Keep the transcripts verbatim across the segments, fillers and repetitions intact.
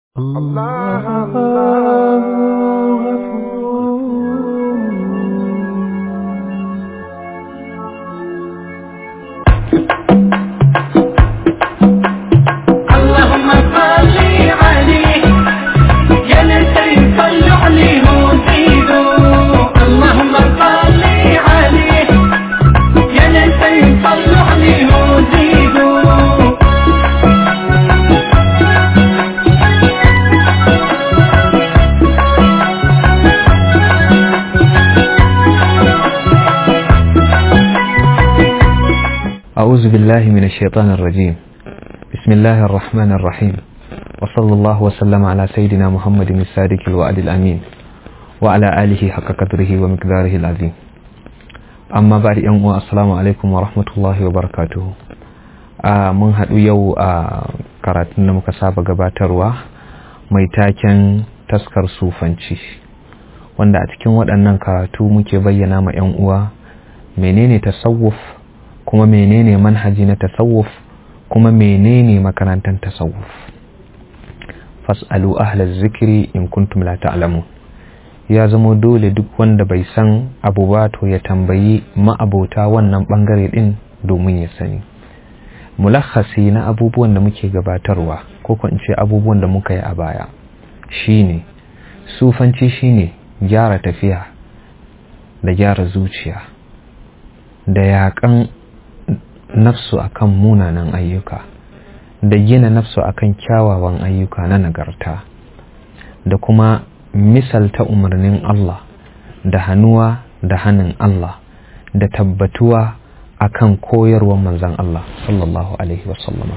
أعوذ بالله من الشيطان الرجيم. بسم الله الرحمن الرحيم، وصلى الله وسلم على سيدنا محمد الصادق الوعد الأمين وعلى آله حق قدره ومقداره العظيم. أما بعد، السلام عليكم ورحمة الله وبركاته. mun haɗu yau a karatun da muka saba gabatarwa mai taken taskar sufanci, wanda a cikin waɗannan karatu muke bayyana ma 'yan uwa menene tasawuf, kuma menene manhaji na tasawuf, kuma menene makarantar tasawuf. Fas'alu ahlaz zikri in kuntum la ta'lamun. Ya zama dole duk wanda bai san abu ba to ya tambayi ma'abota wannan bangare din domin ya sani. Mulakhasi na abubuwan da muke gabatarwa, ko ko in ce abubuwan da muka yi a baya, shine sufanci shine gyara tafiya da gyara zuciya da yaƙan nafsu akan munanan ayyuka, da gina nafsu akan kyawawan ayyuka na nagarta, da kuma misalta umarnin Allah da hannuwa da hannun Allah, da tabbatuwa akan koyarwar manzon Allah sallallahu alaihi wasallama.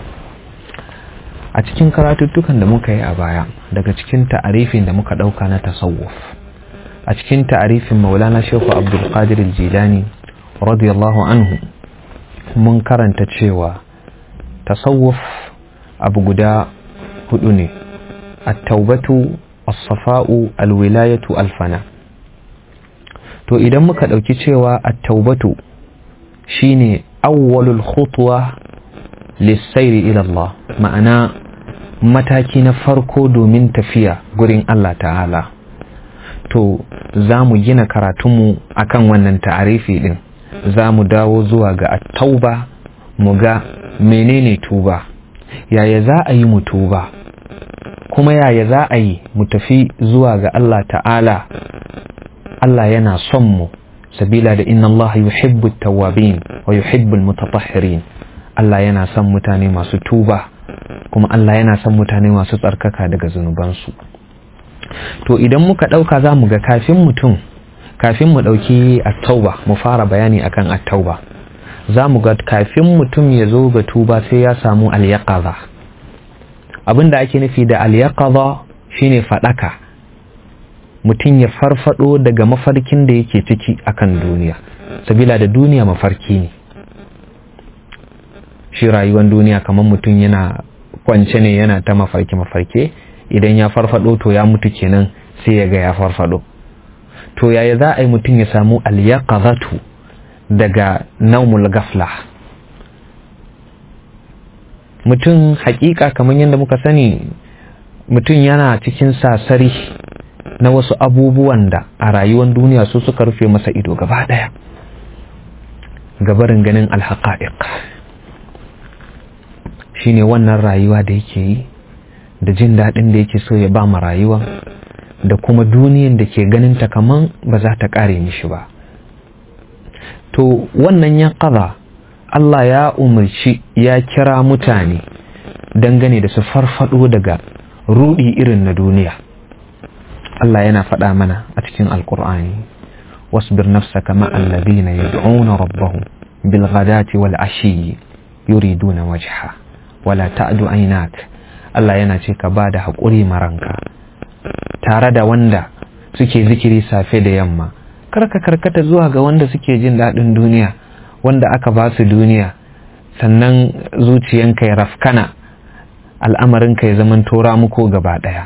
A cikin karatuttukan da muka yi a baya, daga cikin ta'arifin da muka dauka na tasawuf, a cikin ta'arifin Maulana Sheikh Abdul Qadir Al-Jilani radiyallahu anhu, mun karanta cewa tasawuf abu guda hudu ne: at-taubatu, as-safa'u, al-wilayatu, al-fana. To idan muka dauki cewa at-taubatu shine awwalul khutwa lis-sayri ila Allah, ma'ana mataki na farko domin tafiya gurin Allah ta'ala, to zamu gina karatunmu akan wannan ta'arifi din. Za mu dawo zuwa ga at-tauba, mu ga menene tuba, yaya za a yi mu tuba, kuma yaya za a yi mu tafi zuwa ga Allah ta'ala. Allah yana son mu, sabila da inna Allah yuhibbu at-tawwabin wa yuhibbu al-mutatahhirin. Allah yana son mutane masu tuba, kuma Allah yana son mutane masu tsarkaka daga zunubansu. To idan muka dauka za mu ga kafin mutum kafin mu dauki at-tauba, mu fara bayani akan at-tauba, zamu ga kafin mutum ya zo ga tuba sai ya samu al-yaqaza. Abinda ake nufi da al-yaqaza shine fadaka, mutum ya farfado daga mafarkin da yake ciki akan duniya, sabila da duniya mafarki ne. Shi rayuwar duniya kamar mutum yana kwance ne, yana ta mafarki mafarke, idan ya farfado to ya mutu kenan, sai ya ga ya farfado. To yaya za a yi mutum ya samu al-yaqazatu daga naumul gafla? Mutum hakika kamar yadda muka sani, mutum yana cikin sasari na wasu abubuwan da a rayuwar duniya su suka rufe masa ido gaba daya, gabarin ganin al-haqa'iq. Shine wannan rayuwa da yake yi, da jin daɗin da yake so ya ba ma rayuwa, da kuma duniyan da ke ganin ta kaman ba za ta kare mishi ba. To wannan ya qada, Allah ya umarci, ya kira mutane dangane da su farfado daga rudi irin na duniya. Allah yana faɗa mana a cikin Alƙur'ani: wasbir nafsaka ma'al ladina yad'una rabbahum bil ghadati wal ashi yuriduna wajha wala ta'du aynak. Allah yana ce ka bada haƙuri maranka tare da wanda suke zikiri safe da yamma. Karka karkata zuwa ga wanda suke jin daɗin duniya, wanda aka ba su duniya, sannan zuciyanka ya rafkana, al'amarinka ya zaman tora muku gaba ɗaya.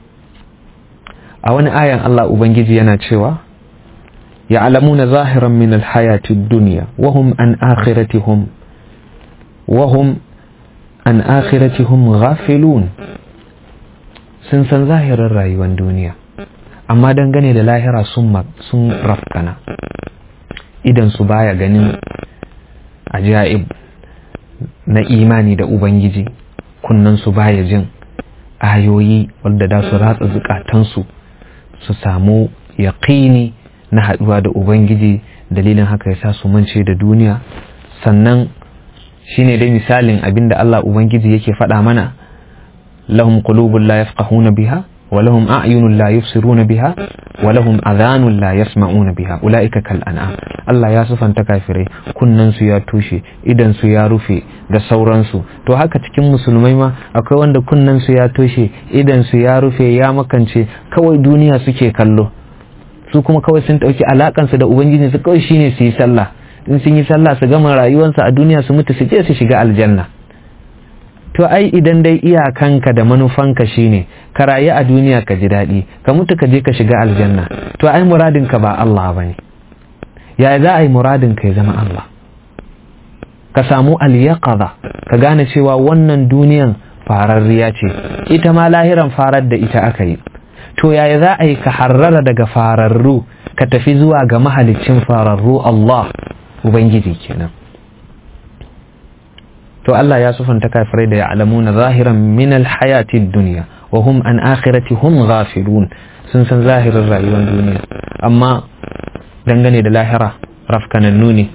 A wani ayan Allah Ubangiji yana cewa: ya'lamuna zahiran min al-hayati ad-dunya wa hum an akhiratihim wa hum an akhiratihim ghafilun. sun san zahirin rayuwar duniya, amma dangane da lahira sun sun rafkana. Idan su baya ganin ajaib na imani da Ubangiji, kunnan su baya jin ayoyi wanda da su ratsa zukatansu su samu yaqini na haduwa da Ubangiji. Dalilin haka yasa su mance da duniya. Sannan shine dai misalin abinda Allah Ubangiji yake faɗa mana, lahum qulubun la yafqahuna biha wa lahum a'yunun la yubsiruna biha wa lahum adhanun la yasma'una biha ulaika kal an'am. Allah ya sufanta kafirai, kunnan su ya tushe, idan su ya rufe da sauransu. To haka cikin musulmai ma akwai wanda kunnan su ya toshe, idan su ya rufe, ya makance, kawai duniya suke kallo. Su kuma kawai sun dauki alakan su da ubangiji su kawai shine su yi sallah, in sun yi sallah su gama rayuwarsu a duniya su mutu su je su shiga aljanna. To ai idan dai iyakanka da manufanka shine ka rayu a duniya ka ji daɗi, ka mutu ka je ka shiga aljanna, to ai muradinka ba Allah bane. Ya za a yi muradinka ya zama Allah? Ka samu al-yaqadha, ka gane cewa wannan duniyan fararriya ce, ita ma lahiran farar da ita aka yi. To yaya za a yi ka harrara daga fararru ka tafi zuwa ga mahaliccin fararru Allah Ubangiji kenan. To Allah ya sufanta kafirai da ya'lamuna zahiran min al-hayati ad-dunya wa hum an akhirati hum ghafilun. Sun san zahirin rayuwar duniya amma dangane da lahira rafkanannu ne.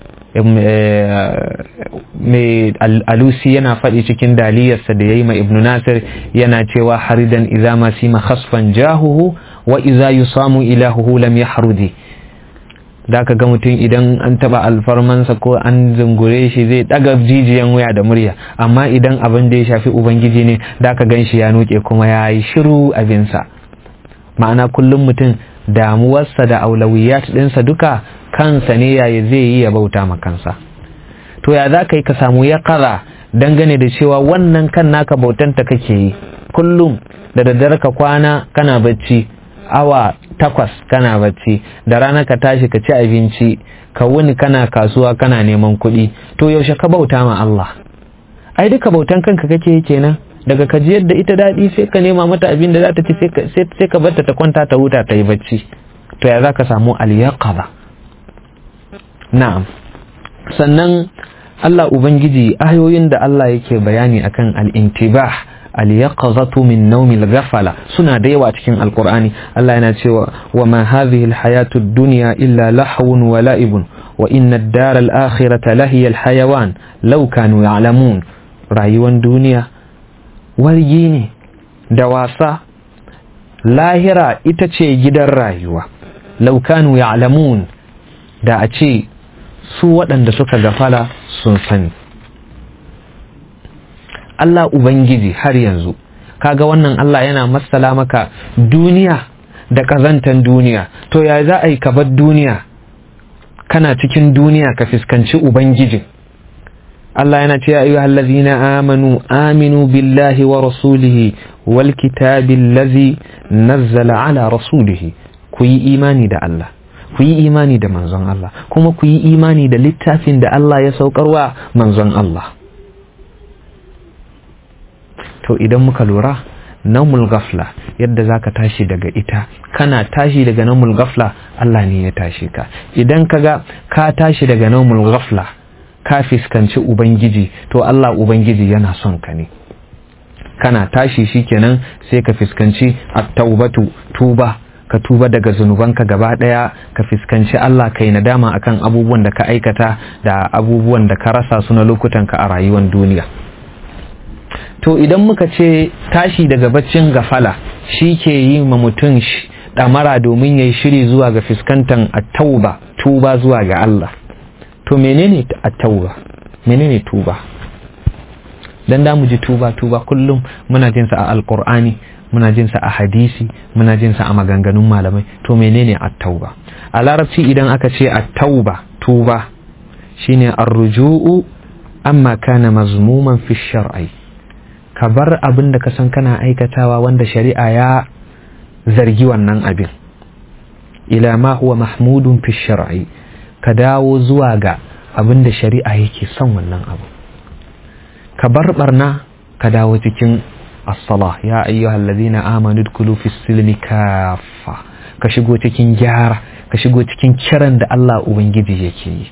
Mai Alusi yana faɗi cikin daliyarsa da yayi ma Ibn Nasir, yana cewa haridan idza ma sima khasfan jahuhu wa idza yusamu ilahuhu lam yahrudi. Da ka ga mutum idan an taba alfarmansa ko an zungure shi zai daga jijiyan wuya da murya, amma idan abin da ya shafi Ubangiji ne da ka gan shi ya nuke kuma ya yi shiru abinsa. Ma'ana kullum mutum damuwarsa da aulawiyat ɗinsa duka kansa ne yaya zai yi ya bauta ma kansa. To ya za ka yi ka samu ya kara dangane da cewa wannan kan naka bautanta kake yi kullum, da daddare ka kwana kana bacci awa takwas kana bacci, da rana ka tashi ka ci abinci, ka wuni kana kasuwa kana neman kuɗi. To yaushe ka bauta ma Allah? Ai duka bautan kanka kake yi kenan. Daga ka ji yadda ita daɗi sai ka nema mata abin da za ta ci, sai ka barta ta kwanta ta huta ta yi bacci. To ya za ka samu al-yaqadha? Na'am. Sannan Allah Ubangiji ayoyin da Allah yake bayani akan al-intibah, al-yaqazatu min nawmil ghafala suna da yawa cikin alqur'ani. Allah yana cewa wa ma hadhihi al-hayatu ad-dunya illa lahwun wa la'ibun wa inna ad-dara al-akhirata lahiya al-hayawan law kanu ya'lamun. Rayuwar duniya wargi ne da wasa, lahira ita ce gidan rayuwa. Law kanu ya'lamun, da a ce su waɗanda suka gafala sun sani. Allah Ubangiji har yanzu kaga wannan Allah yana matsala maka duniya da ƙazantan duniya. To ya za a yi ka bar duniya, kana cikin duniya ka fuskanci Ubangiji? Allah yana ce ayyuhal ladzina amanu aminu billahi wa rasulihi wal kitabil ladzi nazzala ala rasulihi. Ku yi imani da Allah, ku yi imani da manzon Allah, kuma ku yi imani da littafin da Allah ya saukarwa manzon Allah. To idan muka lura namul ghafla, yadda zaka tashi daga ita, kana tashi daga namul ghafla Allah ne ya tashi ka. Idan kaga ka tashi daga namul ghafla ka fiskanci Ubangiji, to Allah Ubangiji yana son ka ne. Kana tashi shikenan sai ka fiskanci at-taubatu, tuba, ka tuba daga zunubanka gaba daya, ka fiskanci Allah kai nadama akan abubuwan da ka aikata da abubuwan da ka rasa su na lokutanka a rayuwar duniya. To idan muka ce tashi daga baccin gafala shi ke yi ma mutum ɗamara domin ya yi shiri zuwa ga fiskantan at-tauba, tuba zuwa ga Allah. To menene at-tauba? Menene tuba? Dan da mu ji tuba tuba kullum muna jin sa a alqur'ani, muna jin sa a hadisi, muna jin sa a maganganun malamai. To menene at-tauba? A larabci idan aka ce at-tauba, tuba shine ar-ruju'u amma kana mazmuman fi shar'i. Ka bar abin da ka san kana aikatawa wanda shari'a ya zargi wannan abin, ila ma huwa mahmudun fi shar'i, ka dawo zuwa ga abin da shari'a yake son wannan abu. Ka bar barna ka dawo cikin as-salah ya ayyuhallazina amanu dkhulu fis silmi kaffa ka shigo cikin gyara ka shigo cikin kiran da Allah ubangiji yake yi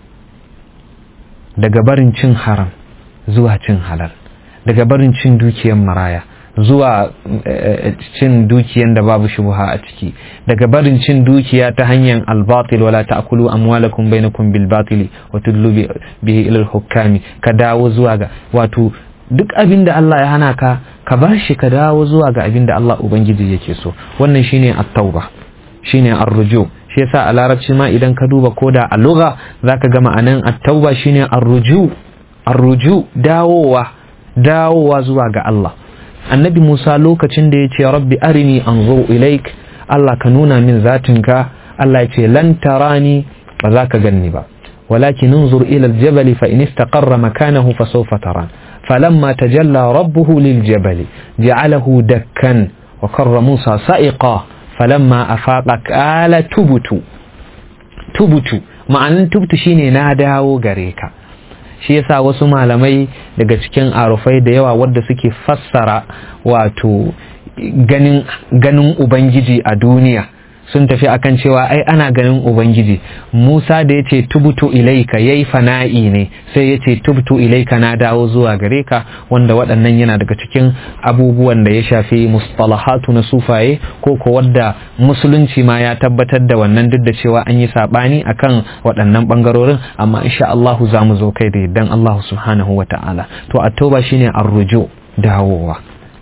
daga barin cin haram zuwa cin halal daga barin cin dukiyar maraya zuwa cin dukiyar da babu shubha a ciki daga barin cin dukiya ta hanyar albatil wala ta'kulu amwalakum bainakum bil batili wa tudlu bihi ila al-hukami ka dawo zuwa ga wato duk abin da Allah ya hana ka ka bar shi ka dawo zuwa ga abin da Allah ubangiji yake so wannan shine at-tauba shine ar-ruju shi yasa a larabci ma idan ka duba koda a lugha zaka ga ma'anan at-tauba shine ar-ruju ar-ruju dawowa dawowa zuwa ga Allah. Annabi Musa lokacin da ya ce rabbi arini anzur ilaik Allah ka nuna min zatinka Allah ya ce lan tarani ba za ka ganni ba walakin unzur ila aljabal fa in istaqarra makanahu fa sawfa taran falamma tajalla rabbuhu liljabal ja'alahu dakkan wa karra Musa sa'iqa falamma afaqa qala tubtu tubtu ma'anan tubtu shine na dawo gare ka. Shi yasa wasu malamai daga cikin arufai da yawa wadda suke fassara wato ganin ganin ubangiji a duniya sun tafi akan cewa ai ana ganin ubangiji. Musa da yace tubtu ilaika yayi fana'i ne sai yace tubtu ilaika na dawo zuwa gare ka wanda waɗannan yana daga cikin abubuwan da ya shafi mustalahatu na sufaye ko ko wadda musulunci ma ya tabbatar da wannan duk da cewa an yi sabani akan waɗannan bangarorin amma insha Allah za mu zo kai da yaddan Allah subhanahu wata'ala. To at-tauba shine ar-ruju dawowa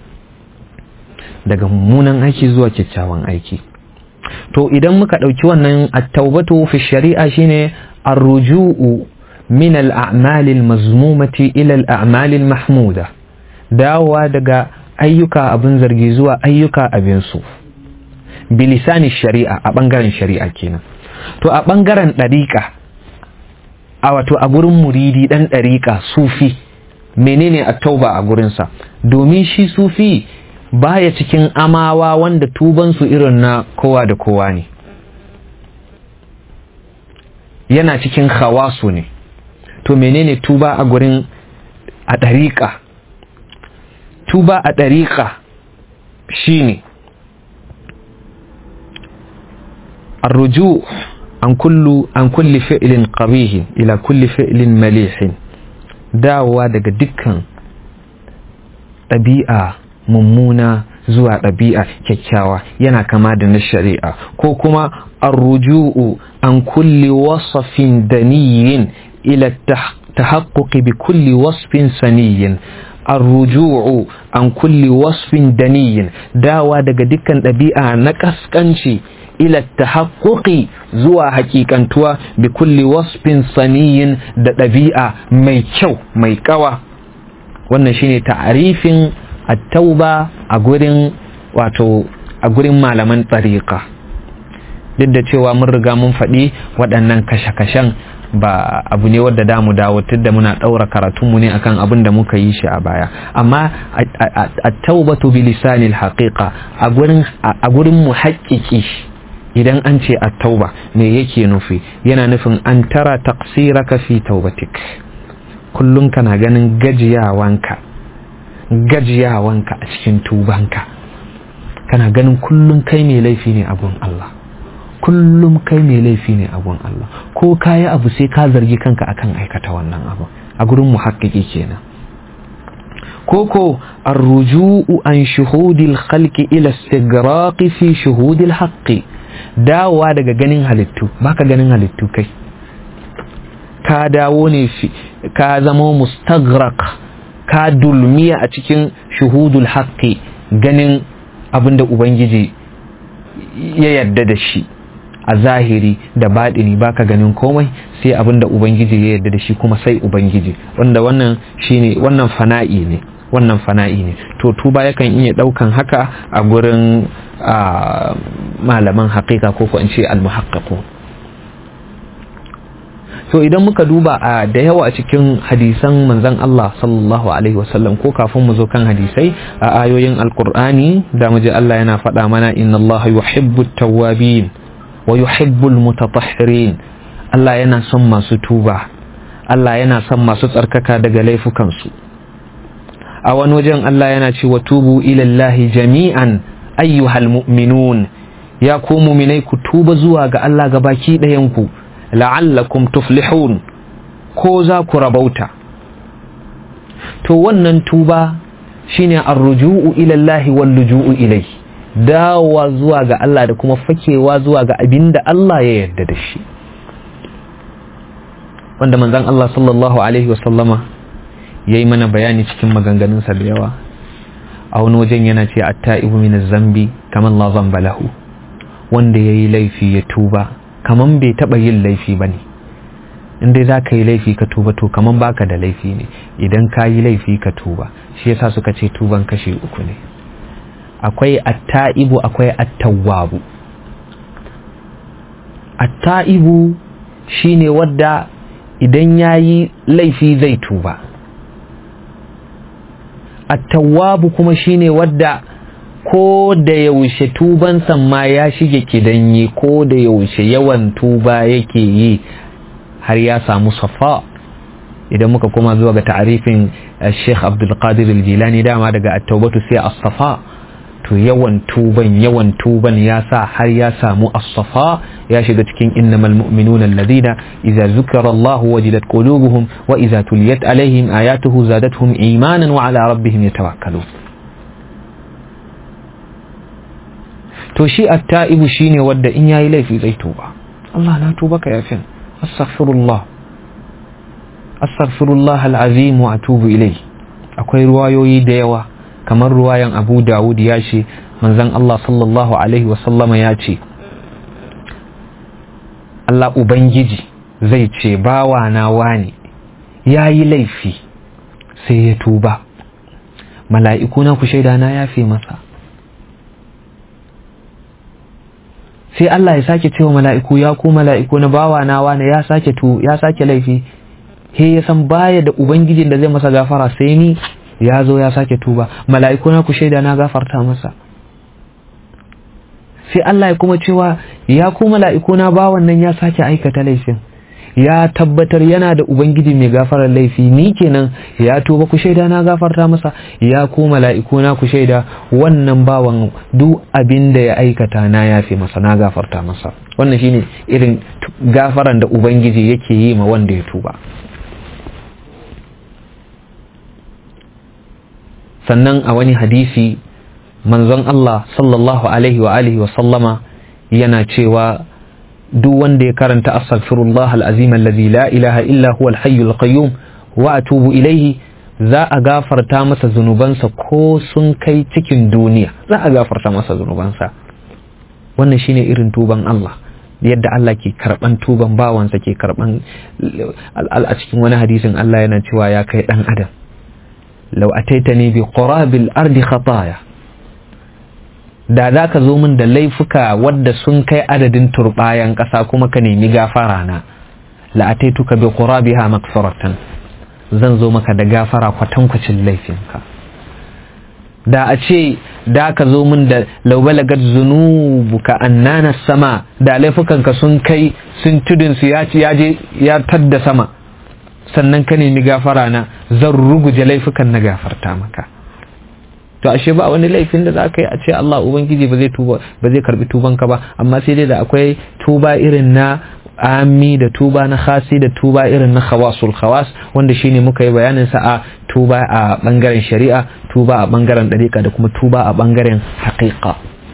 daga mummunan aiki zuwa kyakkyawan aiki. To idan muka ɗauki wannan at-taubatu fi shari'a shine ar-ruju'u min al-a'mal al-mazmumati ila al-a'mal al-mahmuda dawowa daga ayyuka abin zargi zuwa ayyuka abin su bilisani shari'a a bangaren shari'a kenan. To a bangaren dariqa a wato a gurin muridi dan dariqa sufi menene at-tauba a gurin sa domin shi sufi baya cikin amawa wanda tubansu irin na kowa da kowa ne yana cikin khawasu ne. To menene tuba a gurin a ɗariƙa? Tuba a ɗariƙa shine arruju an kullu an kulli fi'lin qabih ila kulli fi'lin malih dawowa daga dukkan ɗabi'a mummuna zuwa ɗabi'a kyakkyawa yana kama da na shari'a ko kuma arruju'u an kulli wasfin daniyin ila tahaqquqi bi kulli wasfin saniyin arruju'u an kulli wasfin daniyin dawa daga dukkan ɗabi'a na kaskanci ila tahaqquqi zuwa hakikantuwa bi kulli wasfin saniyin da ɗabi'a mai kyau mai kawa. Wannan shine ta'arifin at-tauba a gurin wato a gurin malaman tariqa. Duk da cewa mun riga mun faɗi waɗannan kashe-kashen ba abu ne wadda damu dawo tunda muna ɗaura karatunmu ne akan abin da muka yi shi a baya, amma at-taubatu bi lisanil haqiqa a gurin a gurin muhaqqiqi idan an ce at-tauba me yake nufi? Yana nufin an tara taqsiraka fi taubatik, kullun kana ganin gajiyawanka gajiyawanka a cikin tubanka, kana ganin kullun kai mai laifi ne a gun Allah, kullum kai mai laifi ne a gun Allah, ko kayi abu sai ka zargi kanka akan aikata wannan abu a gurin muhaqqiqi kenan. koko arruju'u an shuhudil khalqi ila istigraqi fi shuhudil haqqi, dawowa daga ganin halittu, baka ganin halittu kai ka dawo ne ka zama mustaghraq, ka dulmiya a cikin shuhudul haqqi, ganin abinda ubangiji ya yarda da shi a zahiri da baɗini, baka ganin komai sai abinda ubangiji ya yarda da shi kuma sai ubangiji, wanda wannan shine wannan fana'i ne wannan fana'i ne. To tuba yakan iya daukan haka a gurin malaman haqiqa ko ko in ce al-muhaqqiqun. So idan muka duba a da yawa a cikin hadisan manzon Allah sallallahu alaihi wasallam ko kafin mu zo kan hadisai a ayoyin alqur'ani da mu ji Allah yana faɗa mana inna Allah yuhibbut tawwabin wa yuhibbul mutatahhirin. Allah yana son masu tuba, Allah yana son masu tsarkaka daga laifukansu. a wani wajen Allah yana cewa tubu ila Allahi jami'an ayyuhal mu'minun, ya ku mu'minai ku tuba zuwa ga Allah gabaki ɗayan ku la'allakum tuflihun, ko za ku rabauta. To wannan tuba shine ar-ruju'u ila Allahi wal luju'u ilayhi, dawowa zuwa ga Allah da kuma fakewa zuwa ga abinda Allah ya yarda da shi, wanda manzon Allah sallallahu alaihi wasallama yayi mana bayani cikin maganganunsa da yawa. A wani wajen yana ce at-ta'ibu min az-zambi kaman la zamba lahu, wanda yayi laifi ya tuba kaman bai taba yin laifi bane. In dai za ka yi laifi ka tuba to kaman baka da laifi ne idan ka yi laifi ka tuba. Shi yasa suka ce tuban kashi uku ne, akwai at-ta'ibu akwai at-tawwabu. At-ta'ibu shine wadda idan yayi laifi zai tuba. At-tawwabu kuma shine wadda ko da yaushe tuban ma ya shige kidanye, ko da yaushe yawan tuba yake yi har ya samu safa. Idan muka koma zuwa ga ta'arifin Sheikh Abdul Qadir Al-Jilani, dama daga at-tawbatu sai as-safa, to yawan tuban yawan tuban ya sa har ya samu as-safa, ya shiga cikin innamal mu'minuna alladhina idza zukira Allah wajilat qulubuhum wa idza tuliyat alaihim ayatuhu zadatuhum imanan wa ala rabbihim yatawakkalun. To shi at-ta'ibu shine wanda in yayi laifi zai tuba, Allah na tuba ka yafin, astaghfirullah astaghfirullah al-azim wa atubu ilayhi. Akwai ruwayoyi da yawa, kamar ruwayan Abu Dawud ya ce manzon Allah sallallahu alaihi wasallama ya ce Allah Ubangiji zai ce bawa na wani yayi laifi sai ya tuba, mala'iku na ku shaida na yafe masa. Sai Allah ya sake cewa mala'iku, ya ku mala'iku na bawa na wani ya sake tu ya sake laifi, he ya san baya da ubangijin da zai masa gafara sai ni, ya zo ya sake tuba, mala'iku na ku shaida na gafarta masa. Sai Allah ya kuma cewa ya ku mala'iku na bawan nan ya sake aikata laifin, ya tabbatar yana da ubangiji mai gafarar laifi, ni kenan ya tuba, ku shaida na gafarta masa. Ya ku mala'iku na ku shaida wannan bawan duk abin da ya aikata na yafe masa, na gafarta masa. Wannan shine irin gafaran da ubangiji yake yi ma wanda ya tuba. Sannan a wani hadisi manzon Allah sallallahu alaihi wa alihi wa sallama yana cewa duk wanda ya karanta astaghfirullah al-azim alladhi la ilaha illa huwa al-hayyul qayyum wa atubu ilayhi, za a gafarta masa zunubansa ko sun kai cikin duniya, za a gafarta masa zunubansa. Wannan shine irin tuban Allah, yadda Allah ke karban tuban bawansa, ke karban. A cikin wani hadisin Allah yana cewa ya kai dan adam, law ataitani bi qurabil ardi khataya, da za ka zo min da laifuka wadda sun kai adadin turbayan ƙasa kuma ka nemi gafara na, la ataituka bi qurabiha maghfiratan, zan zo maka da gafara kwatankwacin laifinka. Da a ce da ka zo min da law balagat zunubuka annana sama, da laifukanka sun kai sun tudun su ya ci ya je ya tadda sama, sannan ka nemi gafara na, zan ruguje laifukan na gafarta maka. To ashe ba wani laifin da za ka yi a ce Allah Ubangiji ba zai tuba, ba zai karbi tubanka ba, amma sai dai da akwai tuba irin na ami da tuba na khasi da tuba irin na khawasul khawas, wanda shine muka yi bayanin sa a tuba a bangaren shari'a, tuba a bangaren dariqa da kuma tuba a bangaren haqiqa.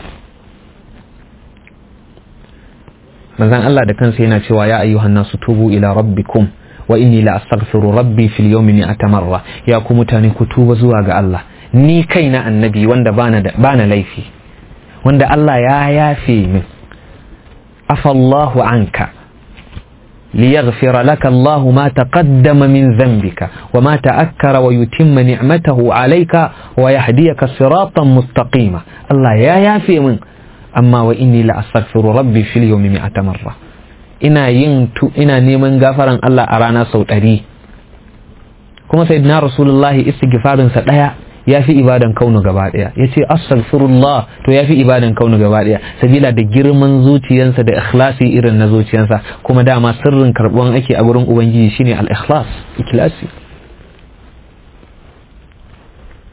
Manzon Allah da kansa yana cewa ya ayyuhan nasu tubu ila rabbikum wa inni la astaghfiru rabbi fil yawmi mi'ata marra. Ya ku mutane ku tuba zuwa ga Allah, ni kaina annabi wanda bana da bana laifi, wanda Allah ya yafe min. Afallahu anka liyaghfira laka Allahu ma taqaddama min dhanbika wa ma ta'akkara wa yutimma ni'matahu alayka wa yahdiyaka siratan mustaqima. Allah ya yafe min, amma wa inni la astaghfiru rabbi fil yawmi mi'ata marra. Ina yin ina neman gafaran Allah a rana sau ɗari. Kuma sayyidina Rasulullahi istighfarin sa daya yafi ibadan kaunu gaba daya. Yace astaghfirullah to yafi ibadan kaunu gaba daya, sabila da girman zuciyansa da ikhlasi irin na zuciyansa. Kuma dama sirrin karbuwan ake a gurin ubangiji shine al-ikhlas, ikhlasi.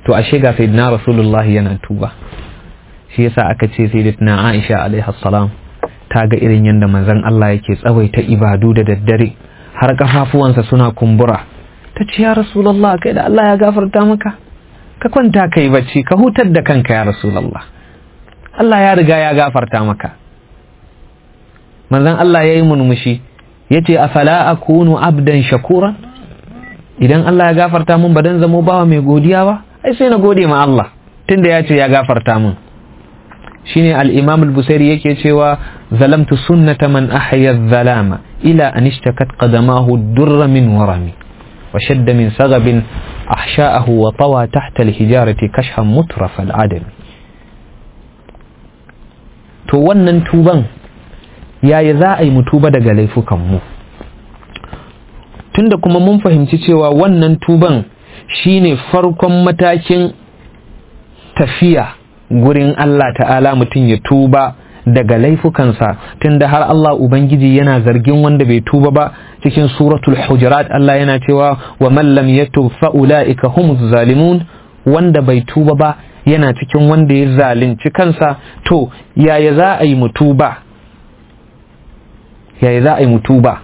to ashe ga sayyidina rasulullahi yana tuba. Shi yasa aka ce sayyidatuna Aisha alaiha salam ta ga irin yadda manzon Allah yake tsawaita ibadu da daddare har kafafuwansa suna kumbura. Ta ce ya rasulullah kai da Allah ya gafarta maka ka kwanta kai bacci ka hutar da kanka ya rasulullah, Allah ya riga ya gafarta maka. Manzon Allah yayi murmushi yace afala akunu abdan shakura, idan Allah ya gafarta mun ba dan zamo bawa mai godiya ba, ai sai na gode ma Allah tunda ya ce ya gafarta mun. Shine al-Imam al-Busairi yake cewa zalamtu sunnata man ahya adh-dhalama ila an ishtakat qadamahu ad-durra min warami wa shadda min sagabin ahsha'ahu wa tawa tahta al-hijarati kashhan mutraf al-adam. To wannan tuban yaya za a yi mu tuba daga laifukan mu? Tunda kuma mun fahimci cewa wannan tuban shine farkon matakin tafiya gurin Allah ta'ala, mutum ya tuba daga laifukansa, tunda har Allah Ubangiji yana zargin wanda bai tuba ba cikin suratul Hujurat. Allah yana cewa wa man lam yatub fa ulaika humuz zalimun, wanda bai tuba ba yana cikin wanda ya zalunci kansa. To yaya za a yi mu tuba? Yaya za a yi mu tuba?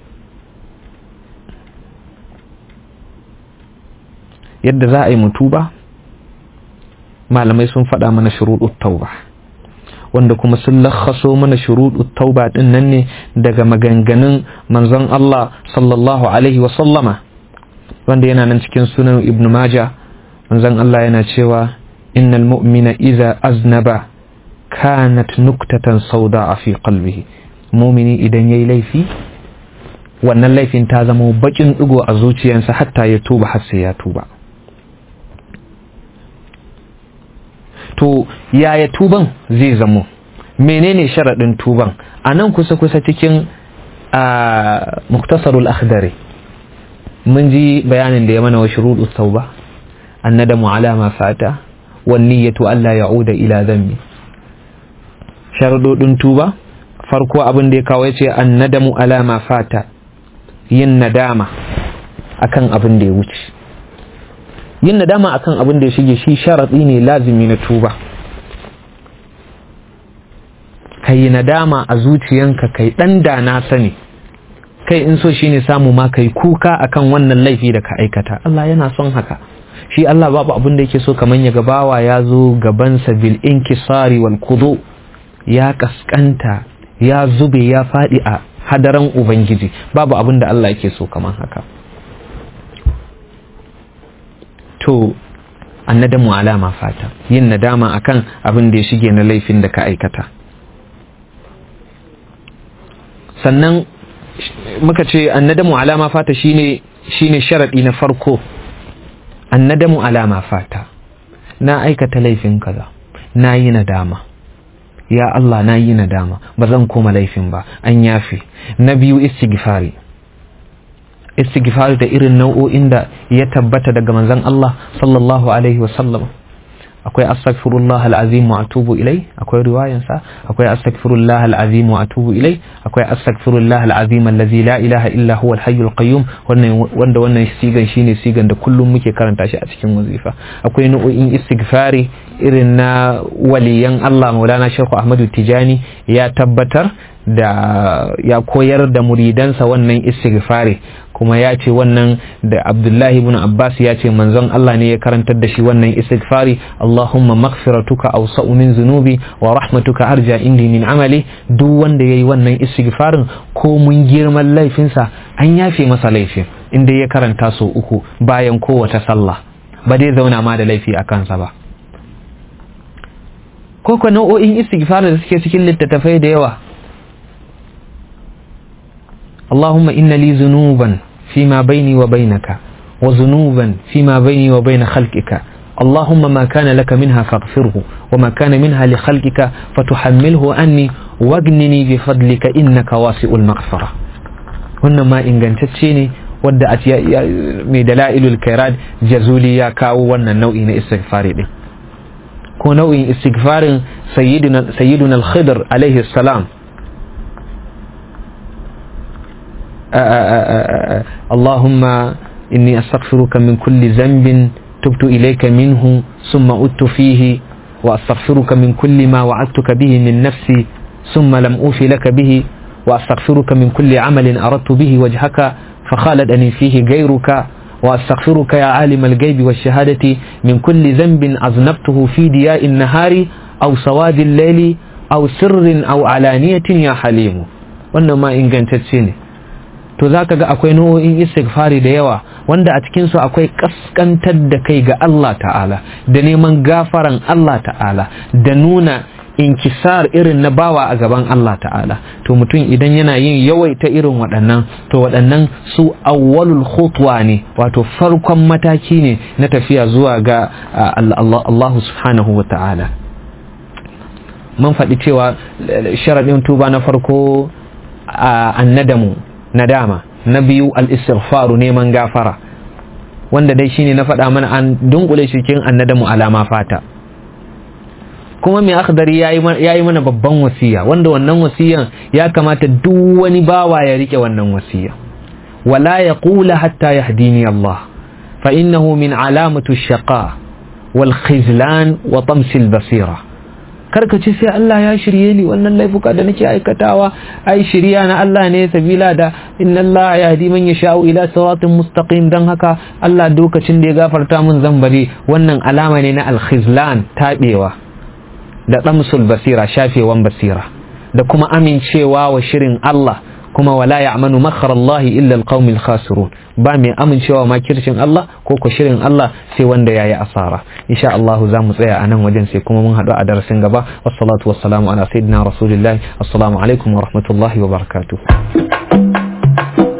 Yadda za a yi mu tuba, malamai sun faɗa mana shuruɗut tauba, wanda kuma sun lakhaso mana shuruɗut tauba din nan ne daga maganganun manzon Allah sallallahu alaihi wa sallama, wanda yana nan cikin sunan Ibn Majah. Manzon Allah yana cewa innal mu'mina idza aznaba kanat nuktatan sauda fi qalbihi, mu'mini idan yayi laifi wannan laifin ta zama bakin digo a zuciyarsa hatta ya tuba, har sai ya tuba. To yaya tuban zai zamo? Menene sharaɗin tuban? A nan kusa-kusa cikin muktasarul akhdari mun ji bayanin da ya mana wa shuruɗus tauba, annadamu ala ma fata wan niyyatu alla ya'uda ila dhanbi. Sharaɗoɗin tuba, farko abin da ya kawo yace annadamu ala ma fata, yin nadama akan abin da ya wuce. Yin nadama akan abin da ya shige shi sharaɗi ne lazimi na tuba. Kai nadama a zuciyanka, kai ɗan da na sani, kai in so shine samu ma kai kuka akan wannan laifi da ka aikata. Allah yana son haka. Shi Allah babu abin da yake so kaman ya gabawa ya zo gabansa bil inkisari wal qudu, ya kaskanta, ya zube, ya faɗi a hadaran Ubangiji. Babu abin da Allah yake so kaman haka. To annadamu alama fata, yin nadama akan abin da ya shige na laifin da ka aikata. Sannan muka ce annadamu alama fata shine shine sharadi na farko. Annadamu alama fata, na aikata laifin kaza, na yi nadama, ya Allah na yi nadama, ba zan koma laifin ba, an yafe. Na biyu istighfari, istighfar da irin nau'o'in da ya tabbata daga manzon Allah sallallahu alaihi wa sallam. Akwai astaghfirullah alazim wa atubu ilai, akwai riwayan sa, akwai astaghfirullah alazim wa atubu ilai, akwai astaghfirullah alazim allazi la ilaha illa huwa alhayyul qayyum, wannan wanda wannan sigan shine sigan da kullum muke karanta shi a cikin wazifa. Akwai nau'o'in istighfari irin na waliyan Allah Maulana Sheikh Ahmadu Tijani ya tabbatar da ya koyar da muridansa wannan istighfari, kuma ya ce wannan da Abdullahi ibn Abbas ya ce manzon Allah ne ya karantar da shi wannan istighfari. Allahumma maghfiratuka awsa'u min zunubi wa rahmatuka arja indi min amali. Duk wanda yayi wannan istighfarin ko mun girman laifinsa an yafe masa laifin inda ya karanta so uku bayan kowace sallah, ba dai zauna ma da laifi a kansa ba. Ko ko nau'o'in istighfarin da suke cikin littattafai da yawa. اللهم إن لي ذنوبا فيما بيني وبينك وذنوبا فيما بيني وبين خلقك، اللهم ما كان لك منها فاغفره وما كان منها لخلقك فتحمله عني واغنني بفضلك إنك واسع المغفرة. wannan ma ingantacce ne wadda a mai dalailul khairat jazuli ya kawo wannan nau'i na istighfari din. Ko nau'in istighfarin sayyidina sayyiduna al-Khidr alaihi salam, اللهم إني أستغفرك من كل ذنب tubtu ilayka minhu thumma uttu fihi wa astaghfiruka min kulli ma wa'adtuka bihi min nafsi thumma lam ufi laka bihi wa astaghfiruka min kulli amalin aradtu bihi wajhaka fakhaladani fihi ghayruka وأستغفرك يا عالم الغيب والشهادة من كل ذنب أذنبته في ضياء النهار أو سواد الليل أو سر أو علانية يا حليم. wannan ma ingantacce ne. To zaka ga akwai nau'o'in istighfari da yawa wanda a cikin su akwai kaskantar da kai ga Allah ta'ala da neman gafaran Allah ta'ala da nuna inkisar irin na bawa a gaban Allah ta'ala. To mutum idan yana yin yawaita irin waɗannan, to waɗannan su awwalul khutwa ne, wato farkon mataki ne na tafiya zuwa ga Allah subhanahu wa ta'ala. Mun faɗi cewa sharaɗin tuba na farko annadamu, nadama, na biyu al-istighfaru, neman gafara, wanda dai shine na faɗa mana an dunkule shi cikin annadamu alama fata. Kuma mai akhdari ya yi mana babban wasiya, wanda wannan wasiyan ya kamata duk wani bawa ya rike wannan wasiya. Wala ya kula hatta yahdini Allah, fa innahu min alamatu shaqa wal khizlan wa tamsil basira. Karka ce sai Allah ya shirye ni, wannan laifuka da nake aikatawa ai shiriya na Allah ne, sabila da inna Allah yahdi man yasha'u ila siratin mustaqim, dan haka Allah lokacin da ya gafarta mun zan bari. Wannan alama ne na al khizlan, tabewa, da ɗamsul basira, shafewan basira, da kuma amincewa wa shirin Allah. Kuma wala ya'manu makhar Allah illa alqaumul khasirun, ba mai amincewa makircin Allah ko ko shirin Allah sai wanda yayi asara. Insha Allah za mu tsaya a nan wajen, sai kuma mun haɗu a darasin gaba. Wassalatu wassalamu ala sayyidina rasulillahi. Assalamu alaikum wa rahmatullahi wa barakatuh.